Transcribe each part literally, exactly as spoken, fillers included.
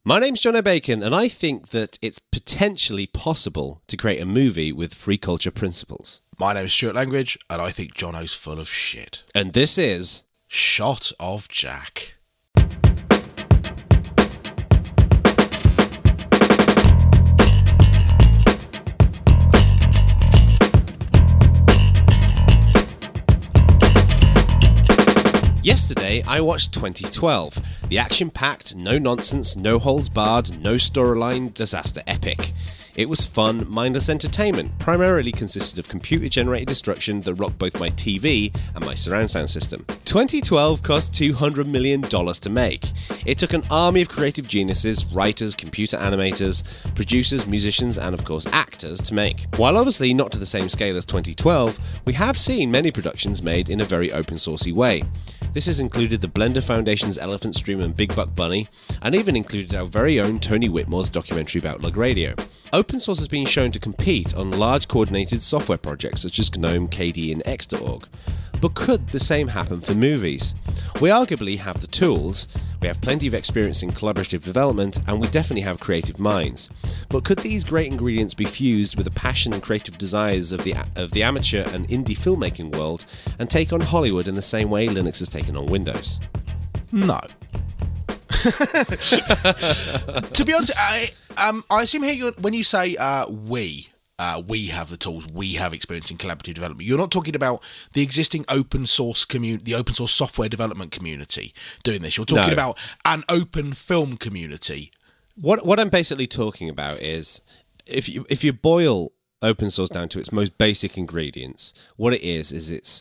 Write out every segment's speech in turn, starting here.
My name's John O'Bacon, and I think that it's potentially possible to create a movie with free culture principles. My name's Stuart Langridge, and I think Jono's full of shit. And this is... Shot of Jack. Yesterday, I watched twenty twelve, the action-packed, no-nonsense, no-holds-barred, no-storyline disaster epic. It was fun, mindless entertainment, primarily consisted of computer-generated destruction that rocked both my T V and my surround sound system. twenty twelve cost two hundred million dollars to make. It took an army of creative geniuses, writers, computer animators, producers, musicians, and of course actors to make. While obviously not to the same scale as twenty twelve, we have seen many productions made in a very open-sourcey way. This has included the Blender Foundation's Elephant Stream and Big Buck Bunny, and even included our very own Tony Whitmore's documentary about Lug Radio. Open source has been shown to compete on large coordinated software projects such as GNOME, K D E, and X dot org. But could the same happen for movies? We arguably have the tools, we have plenty of experience in collaborative development, and we definitely have creative minds. But could these great ingredients be fused with the passion and creative desires of the of the amateur and indie filmmaking world and take on Hollywood in the same way Linux has taken on Windows? No. To be honest, I um I assume here you're, when you say uh, we, uh, we have the tools, we have experience in collaborative development, you're not talking about the existing open source community, the open source software development community doing this. You're talking No. about an open film community. What what I'm basically talking about is if you if you boil open source down to its most basic ingredients, what it is is it's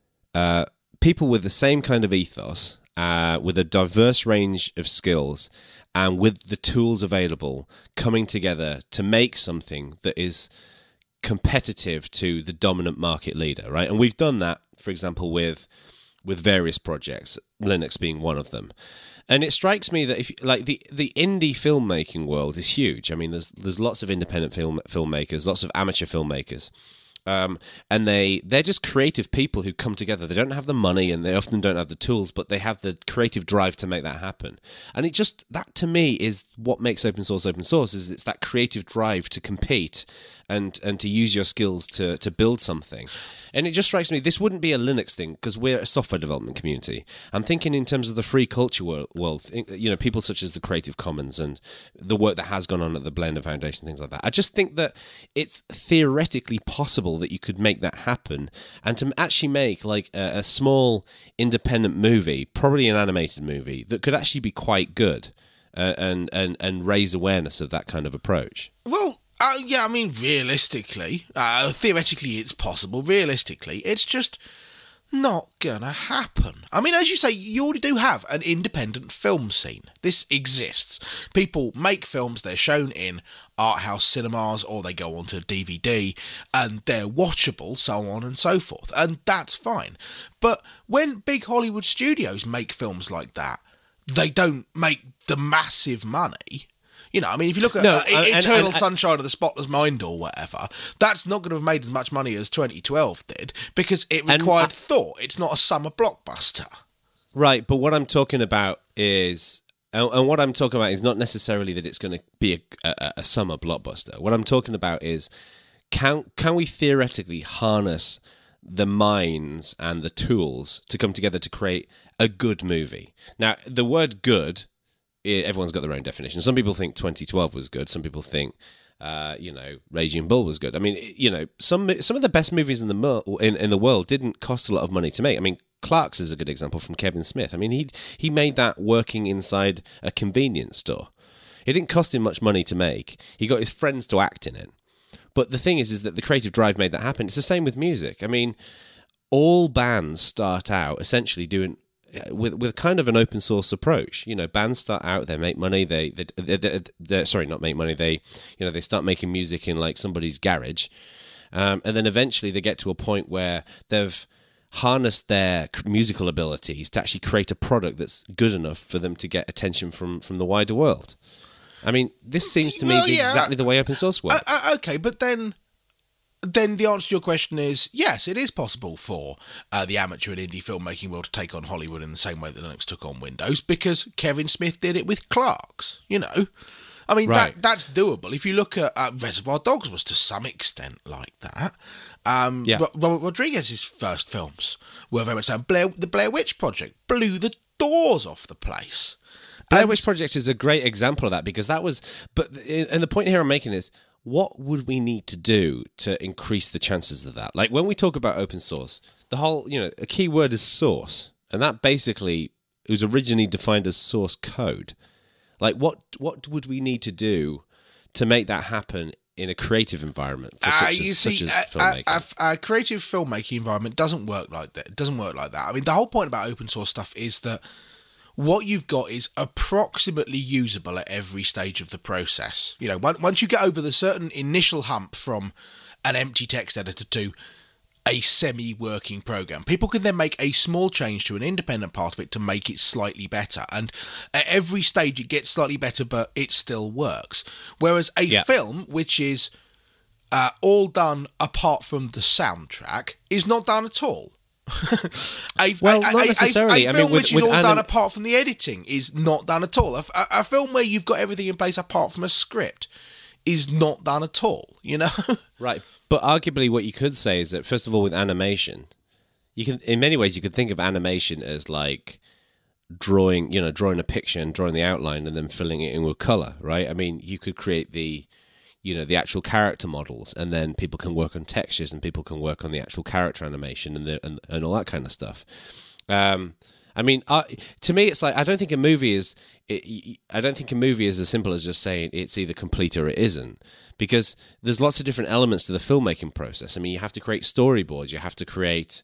uh, people with the same kind of ethos, uh, with a diverse range of skills, and with the tools available coming together to make something that is competitive to the dominant market leader, right? And we've done that, for example, with with various projects, Linux being one of them. And it strikes me that if like the, the indie filmmaking world is huge. I mean, there's there's lots of independent film filmmakers, lots of amateur filmmakers. Um, and they, they're just creative people who come together. They don't have the money and they often don't have the tools, but they have the creative drive to make that happen. And it just, that to me is what makes open source open source, is it's that creative drive to compete and, and to use your skills to, to build something. And it just strikes me, this wouldn't be a Linux thing because we're a software development community. I'm thinking in terms of the free culture world, you know, people such as the Creative Commons and the work that has gone on at the Blender Foundation, things like that. I just think that it's theoretically possible that you could make that happen, and to actually make like a, a small independent movie, probably an animated movie, that could actually be quite good uh, and, and, and raise awareness of that kind of approach. Well, Uh, yeah, I mean, realistically, uh, theoretically it's possible. Realistically, it's just not gonna happen. I mean, as you say, you already do have an independent film scene. This exists. People make films, they're shown in art house cinemas, or they go onto D V D, and they're watchable, so on and so forth. And that's fine. But when big Hollywood studios make films like that, they don't make the massive money. You know, I mean, if you look at No, uh, and- Eternal and- and- Sunshine of the Spotless Mind or whatever, that's not going to have made as much money as twenty twelve did because it And required I- thought. It's not a summer blockbuster. Right, but what I'm talking about is, and and what I'm talking about is not necessarily that it's going to be a, a, a summer blockbuster. What I'm talking about is, can can we theoretically harness the minds and the tools to come together to create a good movie? Now, the word good, everyone's got their own definition. Some people think twenty twelve was good. Some people think, uh, you know, Raging Bull was good. I mean, you know, some some of the best movies in the mo- in in the world didn't cost a lot of money to make. I mean, Clerks is a good example from Kevin Smith. I mean, he he made that working inside a convenience store. It didn't cost him much money to make. He got his friends to act in it. But the thing is, is that the creative drive made that happen. It's the same with music. I mean, all bands start out essentially doing with with kind of an open source approach. You know, bands start out, they make money, they they, they, they, they sorry, not make money, they you know they start making music in like somebody's garage, um, and then eventually they get to a point where they've harnessed their musical abilities to actually create a product that's good enough for them to get attention from from the wider world. I mean, this seems to me Well, be yeah. exactly the way open source works. Uh, uh, okay, but then then the answer to your question is yes, it is possible for uh, the amateur and indie filmmaking world to take on Hollywood in the same way that Linux took on Windows, because Kevin Smith did it with Clark's, you know. I mean, Right. that that's doable. If you look at uh, Reservoir Dogs was to some extent like that. Um, Yeah. Ro- Robert Rodriguez's first films were very much so. Blair, the Blair Witch Project blew the doors off the place. Blair And- Witch Project is a great example of that, because that was. But and the point here I'm making is, what would we need to do to increase the chances of that? Like when we talk about open source, the whole, you know, a key word is source, and that basically was originally defined as source code. Like what what would we need to do to make that happen in a creative environment for Uh, such, you as, see, such as a, filmmaking? a, a, a creative filmmaking environment doesn't work like that. It doesn't work like that. I mean, the whole point about open source stuff is that what you've got is approximately usable at every stage of the process. You know, once once you get over the certain initial hump from an empty text editor to a semi-working program, people can then make a small change to an independent part of it to make it slightly better. And at every stage it gets slightly better, but it still works. Whereas a Yeah. film, which is uh, all done apart from the soundtrack, is not done at all. a, Well, a- not a- a- necessarily. A, I film mean, with- which with is all anim- done apart from the editing is not done at all. A, a, a film where you've got everything in place apart from a script is not done at all, you know? Right. But arguably what you could say is that, first of all, with animation, you can, in many ways, you could think of animation as like drawing, you know, drawing a picture and drawing the outline and then filling it in with color, right? I mean, you could create the, you know, the actual character models, and then people can work on textures and people can work on the actual character animation and the, and, and all that kind of stuff. Um, I mean, uh, to me, it's like, I don't think a movie is, it, I don't think a movie is as simple as just saying it's either complete or it isn't, because there's lots of different elements to the filmmaking process. I mean, you have to create storyboards, you have to create,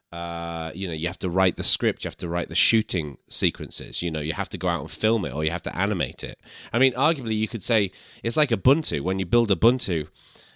uh, you know, you have to write the script, you have to write the shooting sequences, you know, you have to go out and film it, or you have to animate it. I mean, arguably, you could say it's like Ubuntu. When you build Ubuntu,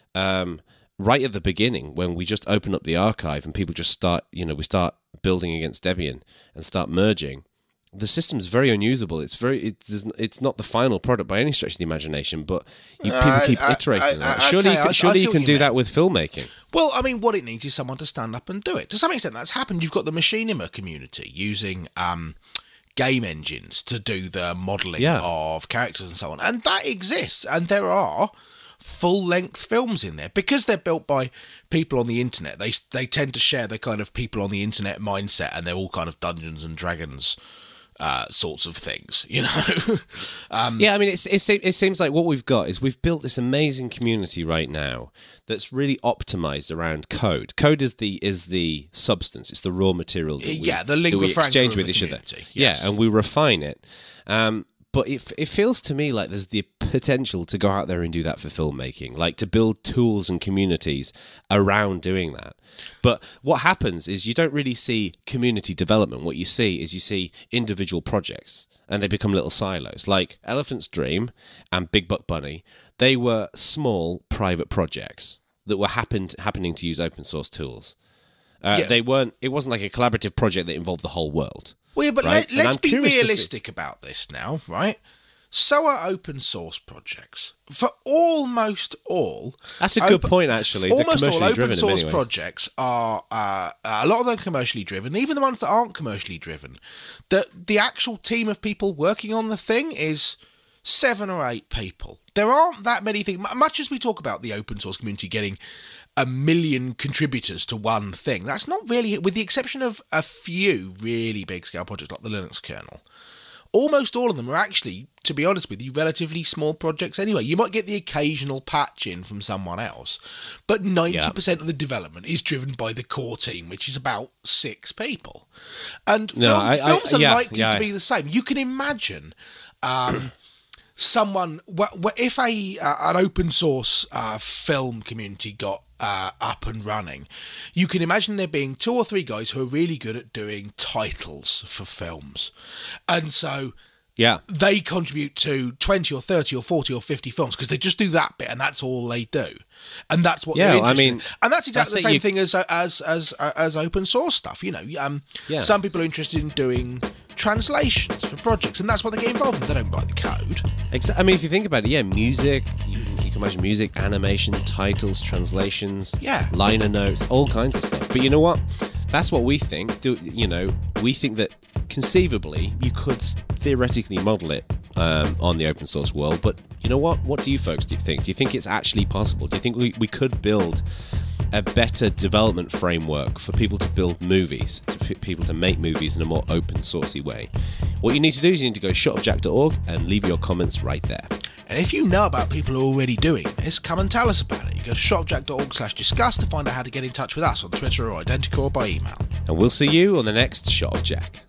um, right at the beginning, when we just open up the archive and people just start, you know, we start building against Debian and start merging, the system's very unusable. It's very, it, it's not the final product by any stretch of the imagination, but you, people Uh, keep I- iterating I- on that. I- Surely, okay, you I- can, I surely see you what can you do mean. that with filmmaking. Well, I mean, what it needs is someone to stand up and do it. To some extent, that's happened. You've got the machinima community using um, game engines to do the modelling Yeah. of characters and so on. And that exists. And there are full-length films in there. Because they're built by people on the internet, they they tend to share the kind of people on the internet mindset, and they're all kind of Dungeons and Dragons uh, sorts of things, you know? um, Yeah, I mean, it's, it, se- it seems like what we've got is we've built this amazing community right now that's really optimized around code. Code is the is the substance, it's the raw material that we, Yeah, the that lingua we franca exchange of with the each other. community, yes. Yeah, and we refine it. Um, but it, it feels to me like there's the potential to go out there and do that for filmmaking, like to build tools and communities around doing that. But what happens is you don't really see community development. What you see is you see individual projects, and they become little silos. Like Elephant's Dream and Big Buck Bunny, they were small private projects that were happened, happening to use open source tools. Uh, Yeah. They weren't. It wasn't like a collaborative project that involved the whole world. Well, yeah, but right? let, And let's I'm be curious to see- realistic about this now, right? So are open source projects. For almost all... That's a good point, actually. They're Almost all commercially open driven in source many ways. projects are... Uh, a lot of them commercially driven, even the ones that aren't commercially driven. The, the actual team of people working on the thing is seven or eight people. There aren't that many things... Much as we talk about the open source community getting a million contributors to one thing, that's not really... With the exception of a few really big-scale projects like the Linux kernel, almost all of them are actually, to be honest with you, relatively small projects anyway. You might get the occasional patch in from someone else, but ninety percent of the development is driven by the core team, which is about six people. And No, film, I- I- films are yeah, likely yeah. to be the same. You can imagine... Um, someone, wh- wh- if a uh, an open source uh, film community got uh, up and running, you can imagine there being two or three guys who are really good at doing titles for films, and so Yeah. they contribute to twenty or thirty or forty or fifty films because they just do that bit and that's all they do, and that's what Yeah, they're I interested mean, in. And that's exactly that's the it, same you- thing as as as as open source stuff. You know, um, Yeah. some people are interested in doing translations for projects, and that's what they get involved in. They don't write the code. Exa- I mean, if you think about it, yeah, music, you can, you can can imagine music, animation, titles, translations, Yeah. liner notes, all kinds of stuff. But you know what? That's what we think. Do you know? We think that conceivably you could theoretically model it um, on the open source world. But you know what? What do you folks do you think? Do you think it's actually possible? Do you think we, we could build a better development framework for people to build movies, for people to make movies in a more open sourcey way? What you need to do is you need to go to shot of jack dot org and leave your comments right there. And if you know about people who are already doing this, come and tell us about it. You go to shot of jack dot org slash discuss to find out how to get in touch with us on Twitter or Identical or by email. And we'll see you on the next Shot of Jack.